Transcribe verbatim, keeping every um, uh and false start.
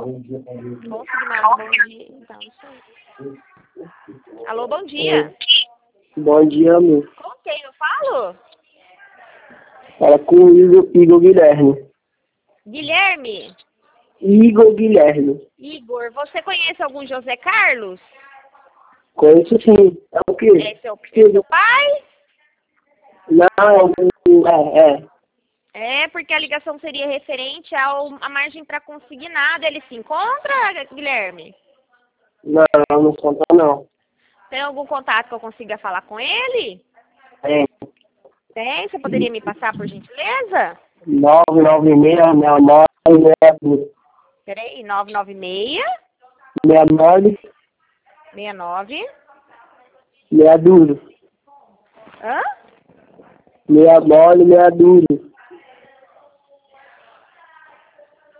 Confirmado, bom dia. Então, isso aí. Alô, bom dia. Bom dia, amor. Com quem eu falo? Fala com o Igor, Igor Guilherme. Guilherme? Igor Guilherme. Igor, você conhece algum José Carlos? Conheço sim. É o quê? É seu, é seu pai? Não, é, é. É, porque a ligação seria referente ao, à margem para consignado. Ele se encontra, Guilherme? Não, não conta não. Tem algum contato que eu consiga falar com ele? É. Tem? Você poderia me passar, por gentileza? nove nove seis, sessenta e nove, sessenta e nove. Peraí, nove nove seis, sessenta e nove, sessenta e nove. meia duro. Hã? Meia mole, meia duro.